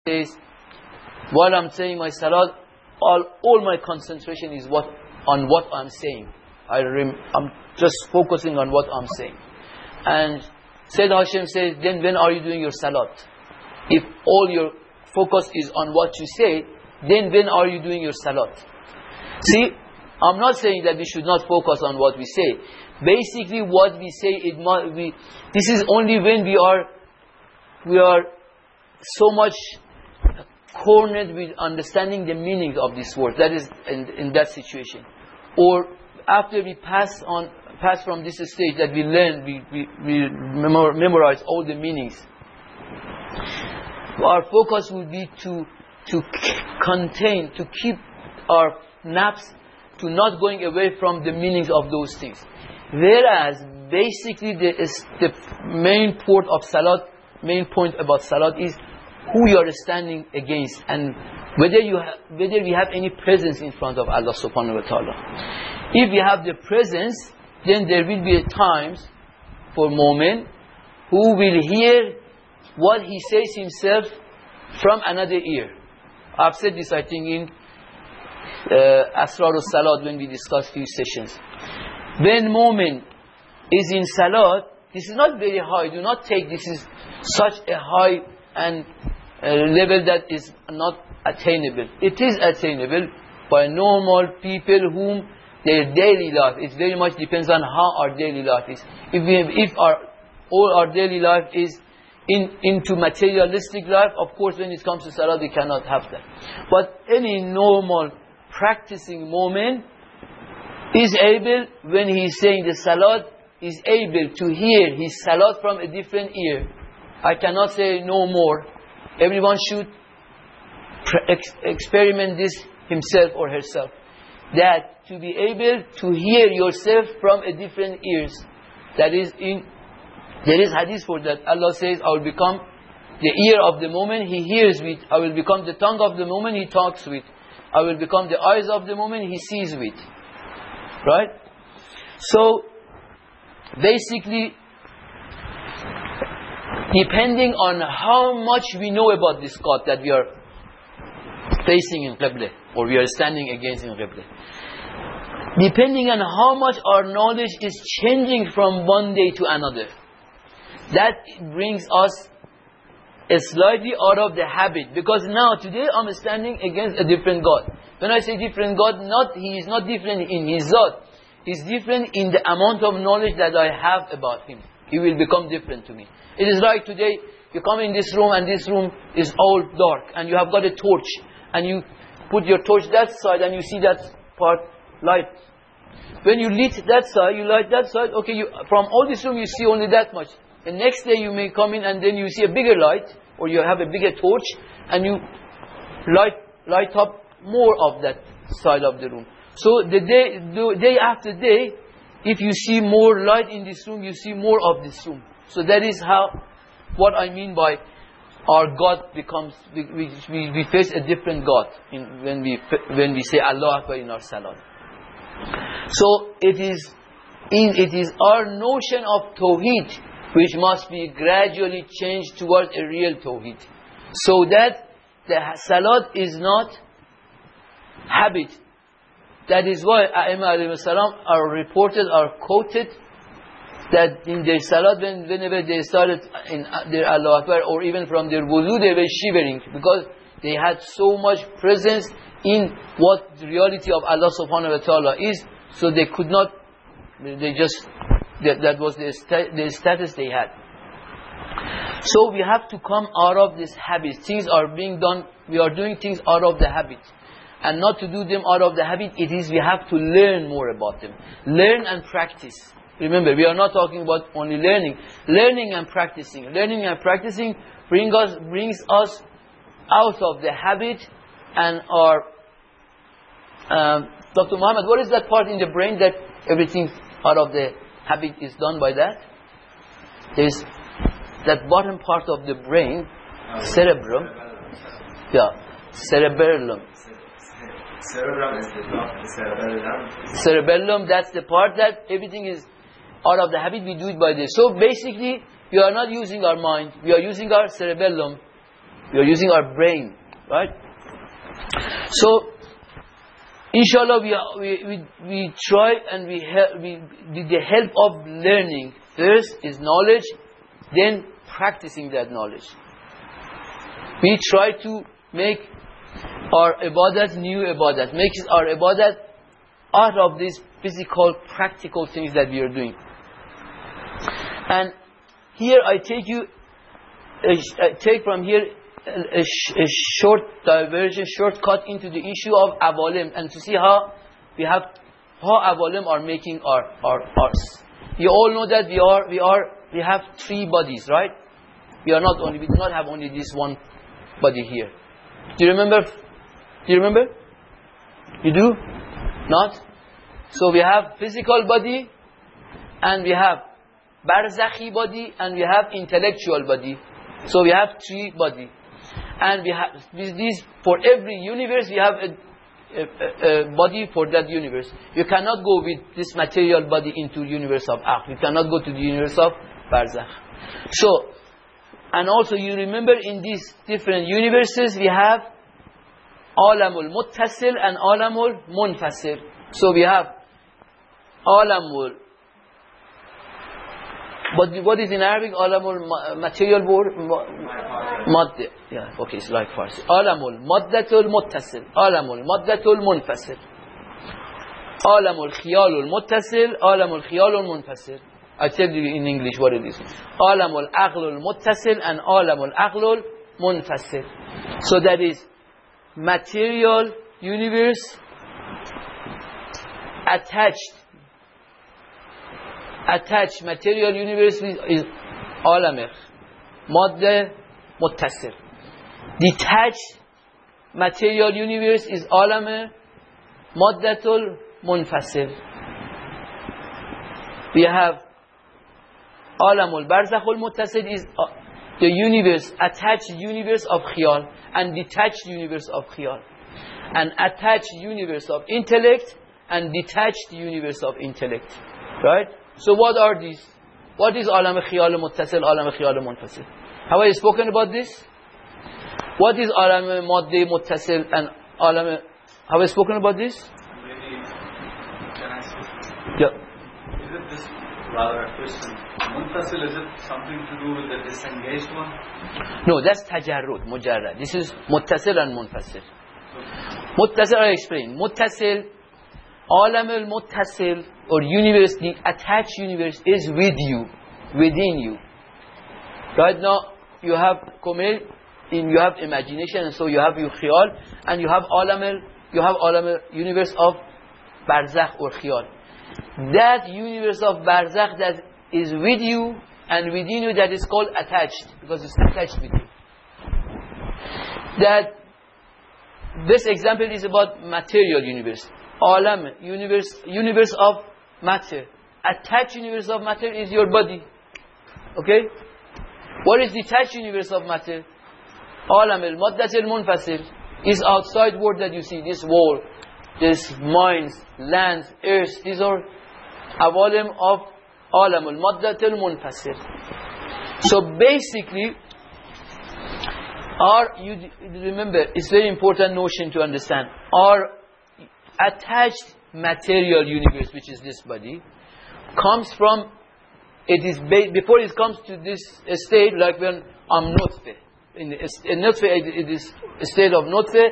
says, while I'm saying my salat, all my concentration is on what I'm saying. I'm just focusing on what I'm saying. And Sayyid Hashim says, then when are you doing your salat? If all your focus is on what you say, then when are you doing your salat? See, I'm not saying that we should not focus on what we say. Basically, what we say, this is only when we are so much cornered with understanding the meaning of this word. That is in that situation. Or after we pass from this stage that we learn, we memorize all the meanings. Our focus would be to keep our nafs to not going away from the meanings of those things. Whereas basically the main point about salat is who you are standing against and whether we have any presence in front of Allah subhanahu wa ta'ala. If we have the presence, then there will be times for mu'min who will hear what he says himself from another ear. I've said this, I think, in Asrar al-Salat when we discussed few sessions. When mu'min is in salat, this is not very high. Do not take this is such a high and level that is not attainable. It is attainable by normal people whom their daily life, it very much depends on how our daily life is. If all our daily life is into materialistic life, of course when it comes to salah we cannot have that. But any normal practicing mu'min is able, when he is saying the salat, is able to hear his salat from a different ear. I cannot say no more. Everyone should experiment this himself or herself. That to be able to hear yourself from a different ears. There is hadith for that. Allah says, I will become the ear of the moment he hears with. I will become the tongue of the moment he talks with. I will become the eyes of the moment he sees with. Right? So, basically, depending on how much we know about this God that we are facing in Qibla, or we are standing against in Qibla, depending on how much our knowledge is changing from one day to another, that brings us slightly out of the habit. Because now, today, I'm standing against a different God. When I say different God, He is not different in His Zat. He's different in the amount of knowledge that I have about Him. He will become different to me. It is like today, you come in this room and this room is all dark and you have got a torch and you put your torch that side and you see that part light. When you lit that side, you light that side, okay, from all this room you see only that much. The next day you may come in and then you see a bigger light, or you have a bigger torch and you light up more of that side of the room. So the day after day, if you see more light in this room, you see more of this room. So that is what I mean by our God becomes, we face a different God when we say Allah Akbar in our salat. So it is our notion of Tawheed which must be gradually changed towards a real Tawheed. So that the salat is not habit. That is why A'imah alayhi salam are reported, are quoted, that in their salat, whenever they started in their Allah Akbar, or even from their wudu, they were shivering, because they had so much presence in what the reality of Allah subhanahu wa ta'ala is, so they could not, that was the status they had. So we have to come out of this habit. Things are being done, we are doing things out of the habit. And not to do them out of the habit, we have to learn more about them. Learn and practice. Remember, we are not talking about only learning. Learning and practicing. Learning and practicing brings us out of the habit and our... Dr. Muhammad, what is that part in the brain that everything out of the habit is done by that? There is that bottom part of the brain, cerebrum. Yeah, cerebellum. Cerebrum is the cerebellum. Cerebellum, that's the part that everything is out of the habit, we do it by this. So basically, we are not using our mind, we are using our cerebellum We are using our brain, right? So, inshallah, we try and with the help of learning. First is knowledge, then practicing that knowledge. We try to make our ibadat new ibadat, make our ibadat out of these physical, practical things that we are doing. And here I take from here a short diversion, shortcut into the issue of awalim, and to see how awalim are making ours. You all know that we have three bodies, right? We do not have only this one body here. Do you remember? You do? Not? So we have physical body, and we have barzakhi body, and we have intellectual body. So we have three bodies. And we have these, for every universe we have a body for that universe. You cannot go with this material body into universe of aql. You cannot go to the universe of barzakh. So, and also you remember in these different universes we have alamul muttasil and alamul munfasil. So we have alamul, but what is in Arabic? Alamul material word? Madde. Yeah, okay, it's like Farsi. Alamul maddatul muttasil. Alamul maddatul munfasil. Alamul khiyalul muttasil. Alamul khiyalul munfasil. I tell you in English what it is. Alamul aqlul muttasil and alamul aqlul munfasil. So that is material universe attached material universe is alam madde muttasil. Detached material universe is alam maddatul munfasil. We have alamul barzakhul muttasil is the universe, attached universe of khiyal and detached universe of khiyal, and attached universe of intellect and detached universe of intellect, right? So what are these? What is alam khiyal muttasil, alam khiyal munfasil? Have I spoken about this? What is alam madde muttasil and alam? Have I spoken about this? Maybe, can I say? Yeah. Is it this rather a question? Munfasil, is it something to do with the disengaged one? No, that's tajarrud, mujarrad. This is muttasil and munfasil. Muttasil, I explain. Muttasil, alam al-muttasil, or universe, the attached universe is with you, within you. Right now, you have kumel, you have imagination, and so you have your khiyal, and you have alam universe of barzakh or khiyal. That universe of barzakh that is with you and within you, that is called attached, because it's attached with you. That this example is about material universe. Alam, universe of matter. Attached universe of matter is your body. Okay? What is detached universe of matter? Alam al-maddatil munfasil is outside world that you see, this wall, this mines, lands, earth, these are awalim of alam al-maddatil munfasil. So basically, you remember, it's very important notion to understand. Our attached material universe, which is this body, comes from, before it comes to this state, like when I'm nutfeh. In nutfeh, it is a state of nutfeh.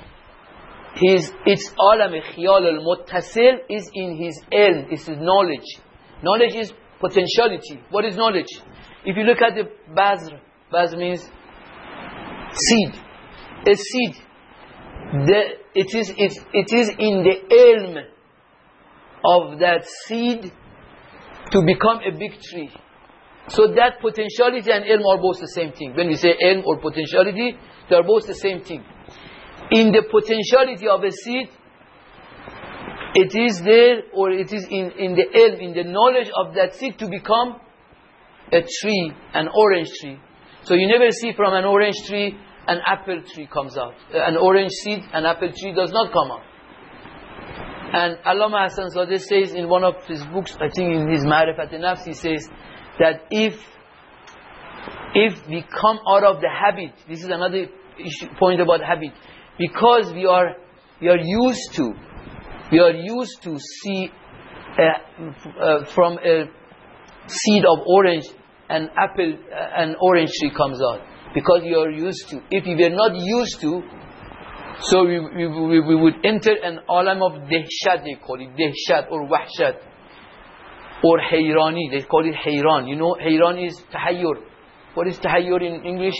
Its alam khiyal al-muttasil is in his ilm, is his knowledge. Knowledge is potentiality. What is knowledge? If you look at the bazr means seed. A seed. It is in the ilm of that seed to become a big tree. So that potentiality and ilm are both the same thing. When we say ilm or potentiality, they are both the same thing. In the potentiality of a seed, it is there, or it is in the ilm, in the knowledge of that seed to become a tree, an orange tree. So you never see from an orange tree an apple tree comes out. An orange seed, an apple tree does not come out. And Allama Hassan Zadeh says in one of his books, I think in his Ma'rifat al-Nafs, he says that if if we come out of the habit, this is another point about habit, because we are used to see from a seed of orange, an orange tree comes out, because you are used to. If we were not used to, so we would enter an alam of dehshat, they call it dehshat or wahshat, or hayrani, they call it hayran. You know, hayran is tahayyur. What is tahayyur in English?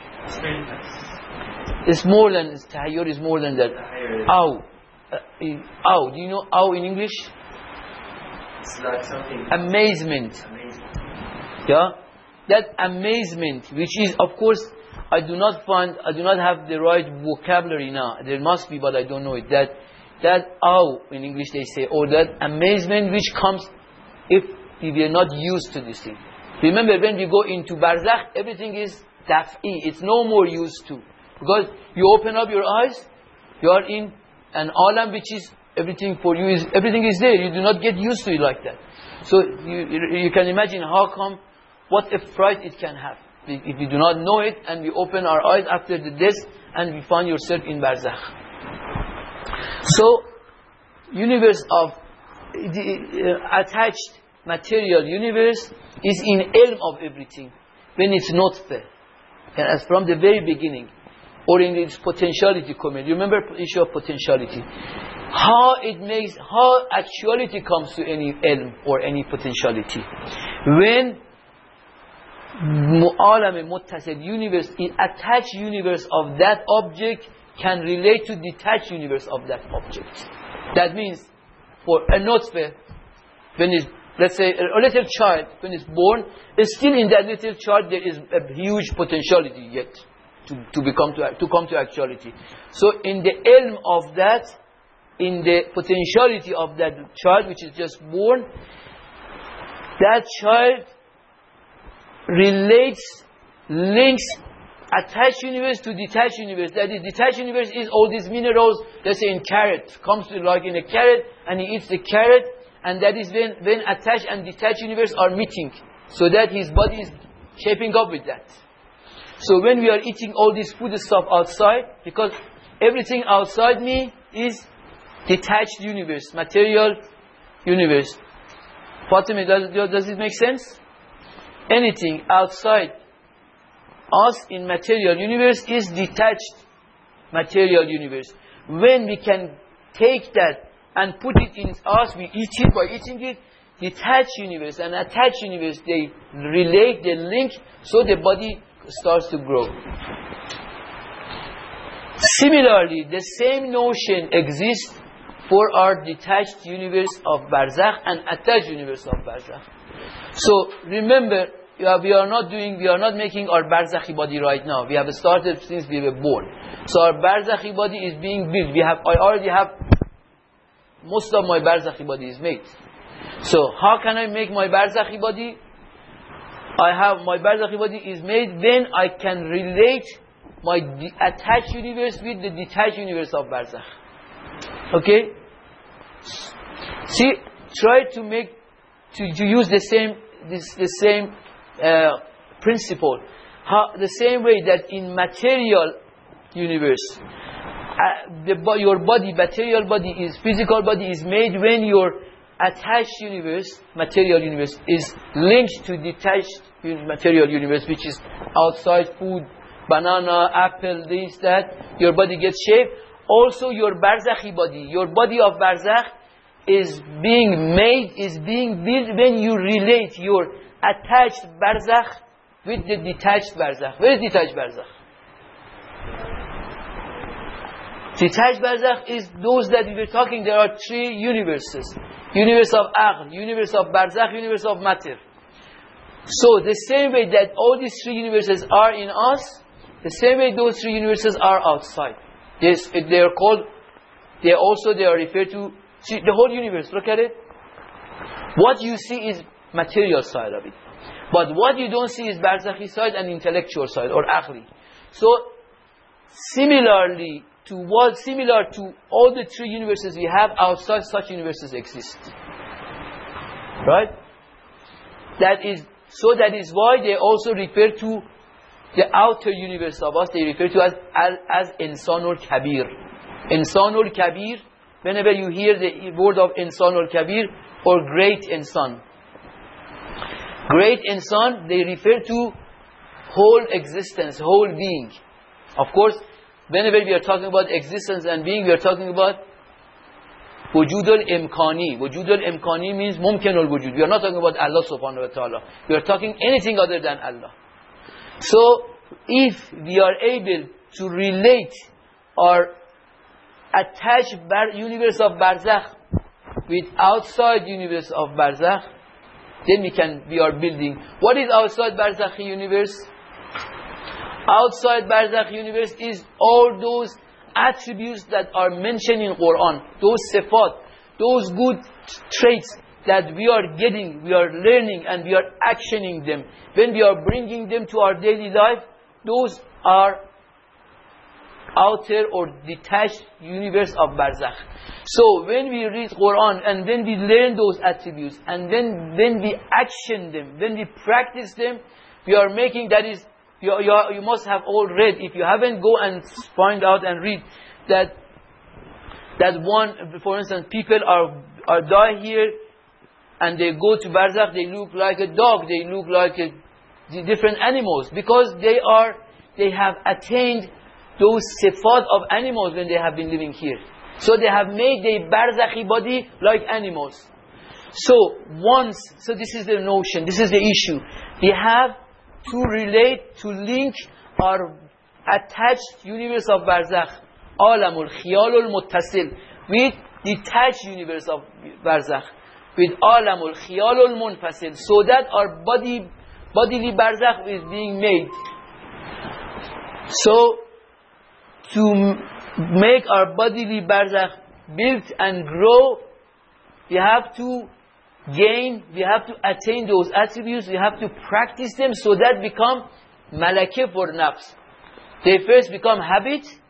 It's more than tahayyur is more than that. Aw. Aw. Do you know aw in English? It's like something. Amazement. Yeah? That amazement, which is, of course, I do not have the right vocabulary now. There must be, but I don't know it. That aw in English they say, or that amazement which comes if we were not used to this thing. Remember, when we go into barzakh, everything is daf'i. It's no more used to. Because you open up your eyes, you are in an alam which is everything for you, everything is there. You do not get used to it like that. So you can imagine how come, what a fright it can have. If we do not know it and we open our eyes after the death and we find yourself in barzakh. So, universe of the attached material universe is in ilm of everything when it's not there, and as from the very beginning, or in its potentiality comment. You remember the issue of potentiality, how actuality comes to any ilm or any potentiality when alam muttasil universe, attached universe of that object can relate to detached universe of that object. That means for a nutfah, when is, let's say a little child, when it's born, still in that little child there is a huge potentiality yet to come to actuality. So in the ilm of that, in the potentiality of that child which is just born, that child links attached universe to detached universe. That is, detached universe is all these minerals, let's say in carrot, comes to like in a carrot and he eats the carrot, and that is when attached and detached universe are meeting, so that his body is shaping up with that. So when we are eating all this food stuff outside, because everything outside me is detached universe, material universe. Fatima, does it make sense? Anything outside us in material universe is detached material universe. When we can take that and put it in us, we eat it. By eating it, detached universe and attached universe, they relate, they link, so the body starts to grow. Similarly, the same notion exists for our detached universe of barzakh and attached universe of barzakh. So remember, we are not making our barzakhi body right now. We have started since we were born. So our barzakhi body is being built. I already have, most of my barzakhi body is made. So how can I make my barzakhi body? My barzakhi body is made when I can relate my attached universe with the detached universe of barzakh. Okay? See, try to use the same principle. The same way that in material universe, your body, material body is, physical body is made when your attached universe, material universe, is linked to detached material universe, which is outside food, banana, apple, this, that, your body gets shaped. Also your barzakhi body, your body of barzakh is being made, is being built when you relate your attached barzakh with the detached barzakh. Where is detached barzakh? Detached barzakh is those that we were talking. There are three universes. Universe of aql, universe of barzakh, universe of matter. So the same way that all these three universes are in us, the same way those three universes are outside. Yes, they are called, they are referred to, see the whole universe, look at it. What you see is material side of it. But what you don't see is barzakhi side and intellectual side, or aqli. So, similar to all the three universes we have outside, such universes exist. Right? That is why they also refer to the outer universe of us, they refer to as Insanul Kabir. Insanul Kabir, whenever you hear the word of Insanul Kabir or Great Insan. Great Insan, they refer to whole existence, whole being. Of course, whenever we are talking about existence and being, we are talking about Wujud al-Imkani. Wujud al-Imkani means Mumkin al-Wujud. We are not talking about Allah subhanahu wa ta'ala. We are talking anything other than Allah. So, if we are able to relate or attach universe of Barzakh with outside universe of Barzakh, then we are building. What is outside Barzakh universe? Outside Barzakh universe is all those attributes that are mentioned in Quran, those sifat, those good traits that we are getting, we are learning and we are actioning them. When we are bringing them to our daily life, those are outer or detached universe of Barzakh. So when we read Quran and then we learn those attributes and then we action them, when we practice them, we are making, that is, you must have all read. If you haven't, go and find out and read that one, for instance, people are die here and they go to Barzakh, they look like a dog, they look like different animals, because they have attained those sifat of animals when they have been living here. So they have made their Barzakhi body like animals. So this is the notion, this is the issue. We have to relate, to link our attached universe of Barzakh, Alamul Khiyalul Muttasil, with detached universe of Barzakh, with Alamul Khiyalul Munfasil, so that our bodily Barzakh is being made. So, to make our bodily Barzakh built and grow, we have to gain, we have to attain those attributes, we have to practice them so that become malakeh for nafs. They first become habit,